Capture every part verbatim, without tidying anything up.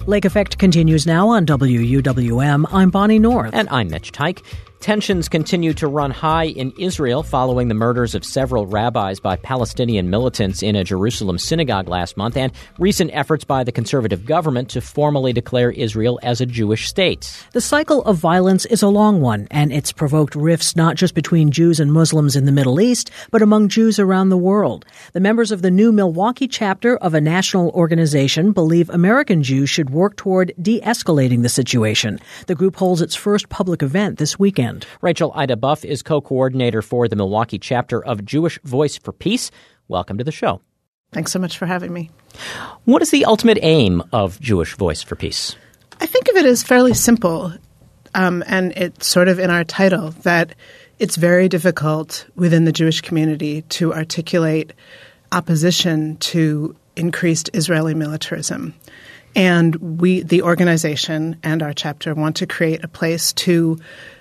Lake Effect continues now on W U W M. I'm Bonnie North. And I'm Mitch Teich. Tensions continue to run high in Israel following the murders of several rabbis by Palestinian militants in a Jerusalem synagogue last month and recent efforts by the conservative government to formally declare Israel as a Jewish state. The cycle of violence is a long one, and it's provoked rifts not just between Jews and Muslims in the Middle East, but among Jews around the world. The members of the new Milwaukee chapter of a national organization believe American Jews should work toward de-escalating the situation. The group holds its first public event this weekend. Rachel Ida Buff is co-coordinator for the Milwaukee chapter of Jewish Voice for Peace. Welcome to the show. Thanks so much for having me. What is the ultimate aim of Jewish Voice for Peace? I think of it as fairly simple, um, and it's sort of in our title, that it's very difficult within the Jewish community to articulate opposition to increased Israeli militarism. And we, the organization and our chapter, want to create a place to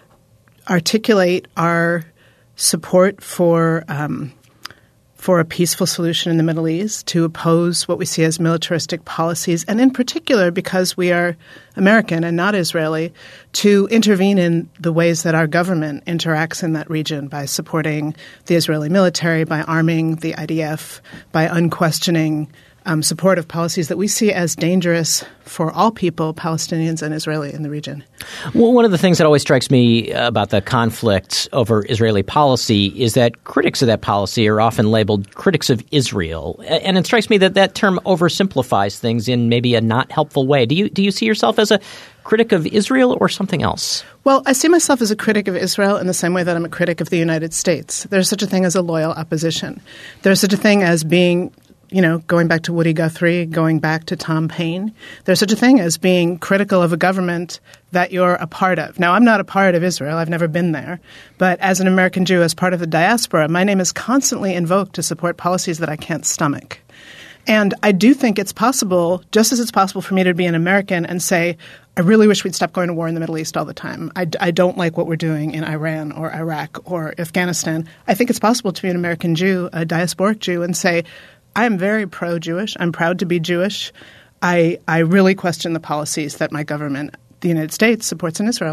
articulate our support for um, for a peaceful solution in the Middle East, to oppose what we see as militaristic policies, and in particular, because we are American and not Israeli, to intervene in the ways that our government interacts in that region by supporting the Israeli military, by arming the I D F, by unquestioning Um, support of policies that we see as dangerous for all people, Palestinians and Israeli, in the region. Well, one of the things that always strikes me about the conflict over Israeli policy is that critics of that policy are often labeled critics of Israel. And it strikes me that that term oversimplifies things in maybe a not helpful way. Do you do you see yourself as a critic of Israel or something else? Well, I see myself as a critic of Israel in the same way that I'm a critic of the United States. There's such a thing as a loyal opposition. There's such a thing as being You know, going back to Woody Guthrie, going back to Tom Paine, there's such a thing as being critical of a government that you're a part of. Now, I'm not a part of Israel. I've never been there. But as an American Jew, as part of the diaspora, my name is constantly invoked to support policies that I can't stomach. And I do think it's possible, just as it's possible for me to be an American and say, I really wish we'd stop going to war in the Middle East all the time. I, I don't like what we're doing in Iran or Iraq or Afghanistan. I think it's possible to be an American Jew, a diasporic Jew, and say, I am very pro-Jewish. I'm proud to be Jewish. I I really question the policies that my government, the United States, supports in Israel.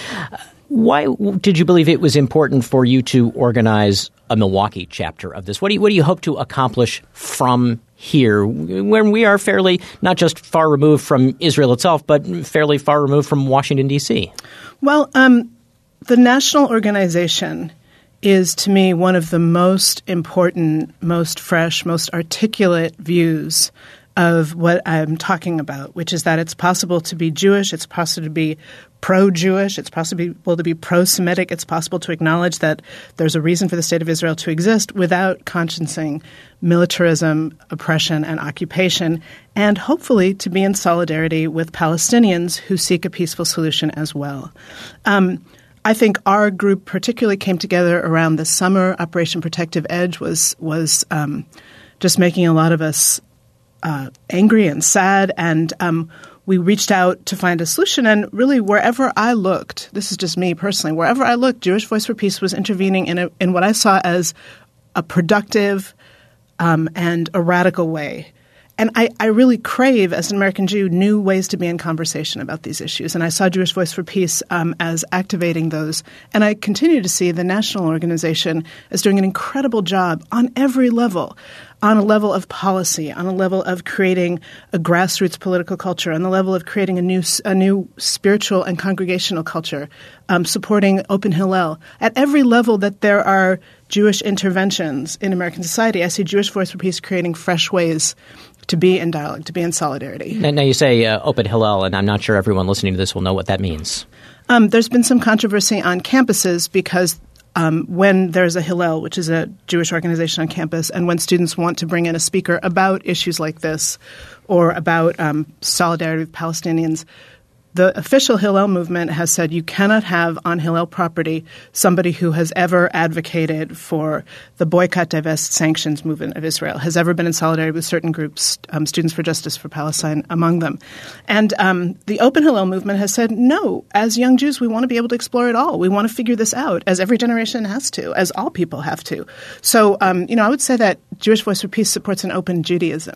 Why did you believe it was important for you to organize a Milwaukee chapter of this? What do you, what do you hope to accomplish from here, when we are fairly not just far removed from Israel itself, but fairly far removed from Washington, D C? Well, um, the national organization is, to me, one of the most important, most fresh, most articulate views of what I'm talking about, which is that it's possible to be Jewish, it's possible to be pro-Jewish, it's possible to be pro-Semitic, it's possible to acknowledge that there's a reason for the State of Israel to exist without consciencing militarism, oppression, and occupation, and hopefully to be in solidarity with Palestinians who seek a peaceful solution as well. Um, I think our group particularly came together around the summer. Operation Protective Edge was was um, just making a lot of us uh, angry and sad, and um, we reached out to find a solution. And really, wherever I looked, this is just me personally, wherever I looked, Jewish Voice for Peace was intervening in a, in what I saw as a productive um, and a radical way. And I, I really crave, as an American Jew, new ways to be in conversation about these issues. And I saw Jewish Voice for Peace um, as activating those. And I continue to see the national organization as doing an incredible job on every level, on a level of policy, on a level of creating a grassroots political culture, on the level of creating a new a new spiritual and congregational culture, um, supporting Open Hillel. At every level that there are Jewish interventions in American society, I see Jewish Voice for Peace creating fresh ways to be in dialogue, to be in solidarity. Now, now you say uh, Open Hillel, and I'm not sure everyone listening to this will know what that means. Um, there's been some controversy on campuses because um, when there's a Hillel, which is a Jewish organization on campus, and when students want to bring in a speaker about issues like this or about um, solidarity with Palestinians, the official Hillel movement has said you cannot have on Hillel property somebody who has ever advocated for the boycott, divest, sanctions movement of Israel, has ever been in solidarity with certain groups, um, Students for Justice for Palestine among them. And um, the Open Hillel movement has said, no, as young Jews, we want to be able to explore it all. We want to figure this out, as every generation has to, as all people have to. So, um, you know, I would say that Jewish Voice for Peace supports an open Judaism.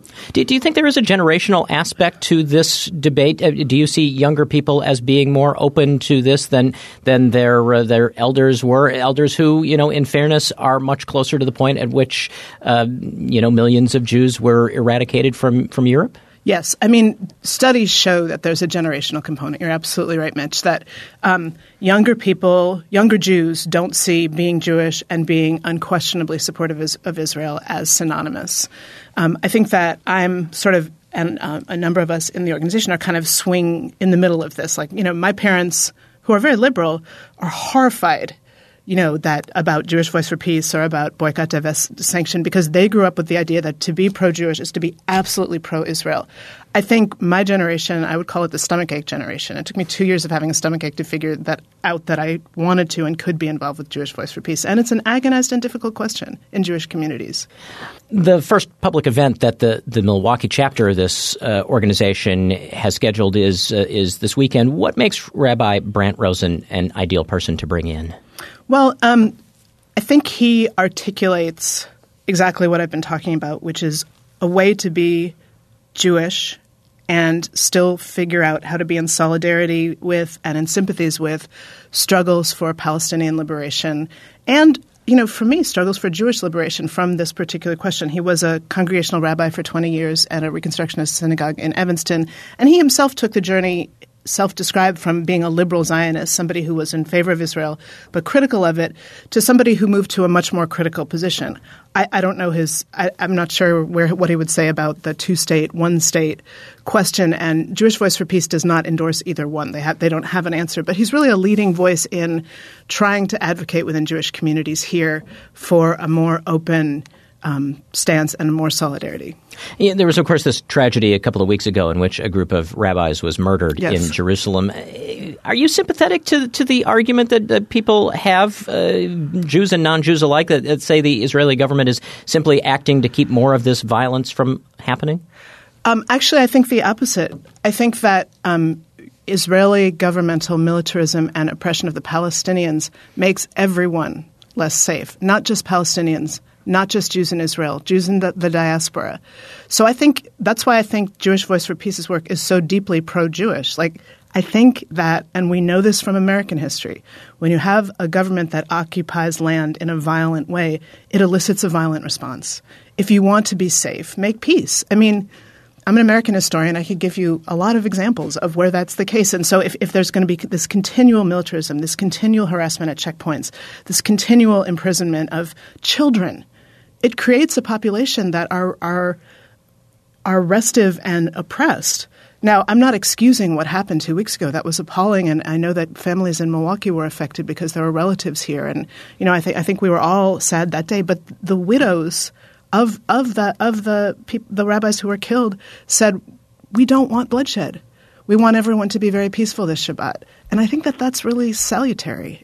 Do, do you think there is a generational aspect to this debate? Do you see younger people as being more open to this than than their uh, their elders were? Elders who, you know, in fairness, are much closer to the point at which, uh, you know, millions of Jews were eradicated from, from Europe? Yes. I mean, studies show that there's a generational component. You're absolutely right, Mitch, that um, younger people, younger Jews don't see being Jewish and being unquestionably supportive of, of Israel as synonymous. Um, I think that I'm sort of, and uh, a number of us in the organization are kind of swing in the middle of this. Like, you know, my parents, who are very liberal, are horrified you know, that about Jewish Voice for Peace or about boycott, divest, sanction, because they grew up with the idea that to be pro-Jewish is to be absolutely pro-Israel. I think my generation, I would call it the stomachache generation. It took me two years of having a stomachache to figure that out, that I wanted to and could be involved with Jewish Voice for Peace. And it's an agonized and difficult question in Jewish communities. The first public event that the, the Milwaukee chapter of this uh, organization has scheduled is uh, is this weekend. What makes Rabbi Brant Rosen an ideal person to bring in? Well, um, I think he articulates exactly what I've been talking about, which is a way to be Jewish and still figure out how to be in solidarity with and in sympathies with struggles for Palestinian liberation and, you know, for me, struggles for Jewish liberation from this particular question. He was a congregational rabbi for twenty years at a Reconstructionist synagogue in Evanston, and he himself took the journey self-described from being a liberal Zionist, somebody who was in favor of Israel but critical of it, to somebody who moved to a much more critical position. I, I don't know his I, – I'm not sure where what he would say about the two-state, one-state question, and Jewish Voice for Peace does not endorse either one. They have they don't have an answer. But he's really a leading voice in trying to advocate within Jewish communities here for a more open Um, stance and more solidarity. Yeah, there was, of course, this tragedy a couple of weeks ago in which a group of rabbis was murdered yes. in Jerusalem. Are you sympathetic to to the argument that, that people have, uh, Jews and non-Jews alike, that, that say the Israeli government is simply acting to keep more of this violence from happening? Um, actually, I think the opposite. I think that um, Israeli governmental militarism and oppression of the Palestinians makes everyone less safe, not just Palestinians, not just Jews in Israel, Jews in the, the diaspora. So I think that's why I think Jewish Voice for Peace's work is so deeply pro-Jewish. Like, I think that, and we know this from American history, when you have a government that occupies land in a violent way, it elicits a violent response. If you want to be safe, make peace. I mean, I'm an American historian. I could give you a lot of examples of where that's the case. And so if, if there's going to be this continual militarism, this continual harassment at checkpoints, this continual imprisonment of children, it creates a population that are are are restive and oppressed. Now, I'm not excusing what happened two weeks ago. That was appalling, and I know that families in Milwaukee were affected because there were relatives here. And you know, I think I think we were all sad that day. But the widows of of the of the peop- the rabbis who were killed said, "We don't want bloodshed. We want everyone to be very peaceful this Shabbat." And I think that that's really salutary.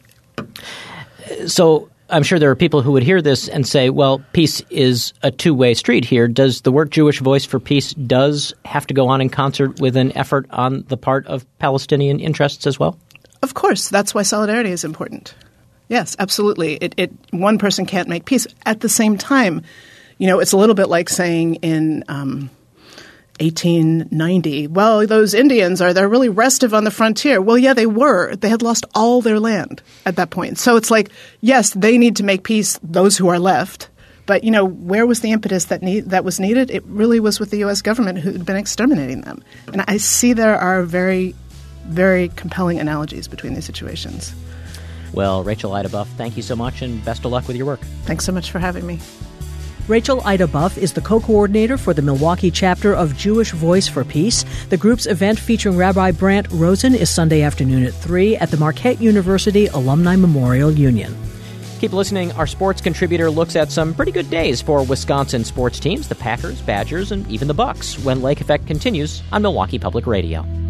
So I'm sure there are people who would hear this and say, well, peace is a two-way street here. Does the work Jewish Voice for Peace does have to go on in concert with an effort on the part of Palestinian interests as well? Of course. That's why solidarity is important. Yes, absolutely. It, it one person can't make peace. At the same time, you know, it's a little bit like saying in um, eighteen ninety, well, those Indians, are they're really restive on the frontier. Well, yeah, they were. They had lost all their land at that point. So it's like, yes, they need to make peace, those who are left. But, you know, where was the impetus that need, that was needed? It really was with the U S government who had been exterminating them. And I see there are very, very compelling analogies between these situations. Well, Rachel Ida Buff, thank you so much and best of luck with your work. Thanks so much for having me. Rachel Ida Buff is the co-coordinator for the Milwaukee chapter of Jewish Voice for Peace. The group's event featuring Rabbi Brant Rosen is Sunday afternoon at three at the Marquette University Alumni Memorial Union. Keep listening. Our sports contributor looks at some pretty good days for Wisconsin sports teams, the Packers, Badgers, and even the Bucks, when Lake Effect continues on Milwaukee Public Radio.